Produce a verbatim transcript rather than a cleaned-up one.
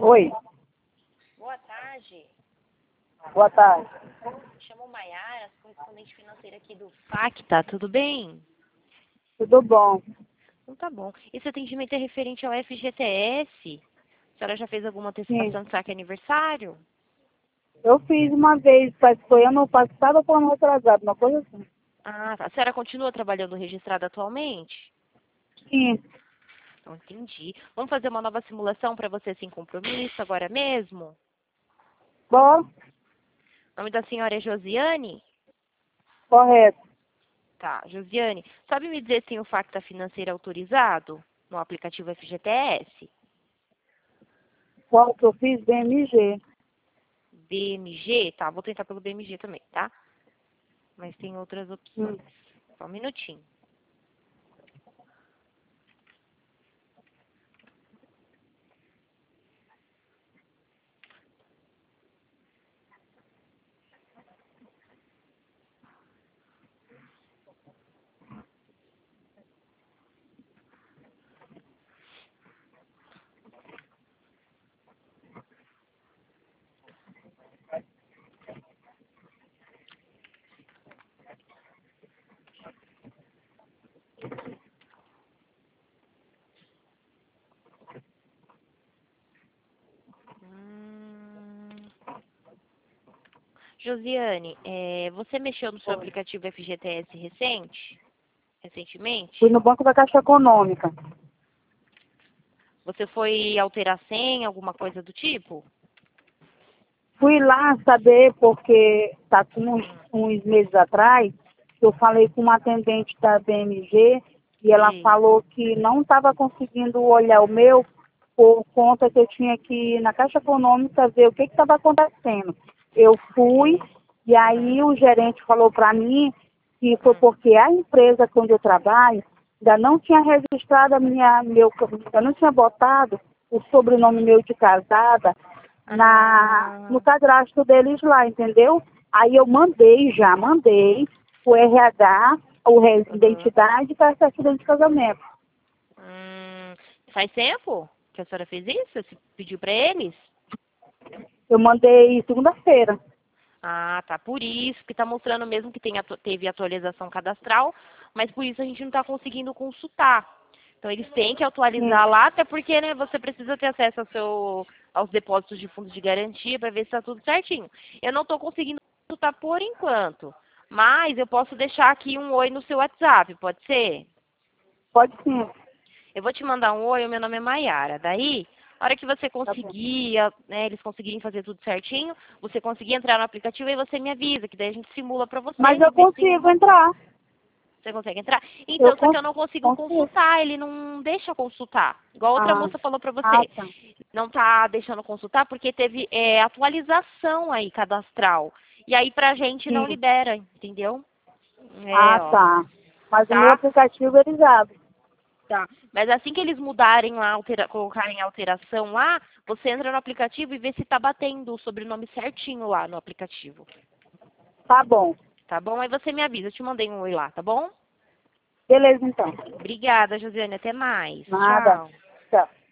Oi, Boa tarde. boa tarde. Me chamo Maiara, sou correspondente financeira aqui do Facta, tudo bem? Tudo bom? Então tá bom. Esse atendimento é referente ao F G T S. A senhora já fez alguma Sim, antecipação de saque aniversário? eu fiz uma vez, mas foi ano passado ou foi ano retrasado, uma coisa assim. Ah, tá. A senhora continua trabalhando registrada atualmente? Sim, Não entendi. Vamos fazer uma nova simulação para você sem compromisso agora mesmo? bom, O nome da senhora é Josiane? correto. Tá, Josiane. Sabe me dizer se tem o Facta financeiro autorizado no aplicativo F G T S? Qual que eu fiz? B M G. B M G? Tá, vou tentar pelo B M G também, tá? Mas tem outras Hum. opções. Só um minutinho. Hum... Josiane, é, você mexeu no seu aplicativo F G T S recente? Fui Recentemente? no Banco da Caixa Econômica. Você foi alterar senha, alguma coisa do tipo? Fui lá saber, porque tá com uns, uns meses atrás, eu falei com uma atendente da B M G e ela Sim. falou que não estava conseguindo olhar o meu por conta que eu tinha que ir na Caixa Econômica ver o que estava acontecendo. Eu fui Ok. e Uhum. aí o gerente falou para mim que foi Hum. porque a empresa onde eu trabalho ainda não tinha registrado a minha, meu, ainda não tinha botado o sobrenome Uhum. meu de casada na, no Ah, cadastro deles lá, entendeu? Aí eu mandei já, mandei o R H, o re- uhum. identidade para a certidão de casamento. Hum, faz tempo que a senhora fez isso? Você pediu para eles? Eu mandei segunda-feira. Ah, tá. Por isso que está mostrando mesmo que tem atu- teve atualização cadastral, mas por isso a gente não está conseguindo consultar. Então eles têm que Sim, atualizar lá, até porque né, você precisa ter acesso ao seu, aos depósitos de fundos de garantia para ver se está tudo certinho. Eu não estou conseguindo consultar por enquanto, mas eu posso deixar aqui um oi no seu WhatsApp, pode ser? pode sim. Eu vou te mandar um oi, o meu nome é Maiara. Daí, a hora que você Tá bom. conseguir, a- né, eles conseguirem fazer tudo certinho, você conseguir entrar no aplicativo e você me avisa, que daí a gente simula pra você Mas e eu vê se tem consigo alguma coisa. entrar. Você consegue entrar? Eu Então, só que cons eu não consigo consigo. consultar, ele não deixa consultar. Igual outra Ah, moça falou pra ah, você. tá. Não tá deixando consultar porque teve é, atualização aí cadastral. E aí pra gente não Sim. libera, entendeu? É, Ah, ó. tá. Mas o meu Tá? aplicativo eles abrem. Tá. Mas assim que eles mudarem lá, altera colocarem alteração lá, você entra no aplicativo e vê se tá batendo o sobrenome certinho lá no aplicativo. Tá bom. Tá bom? Aí você me avisa, eu te mandei um oi lá, tá bom? Beleza, então. Obrigada, Josiane. Até mais. Nada. Tchau. Tchau.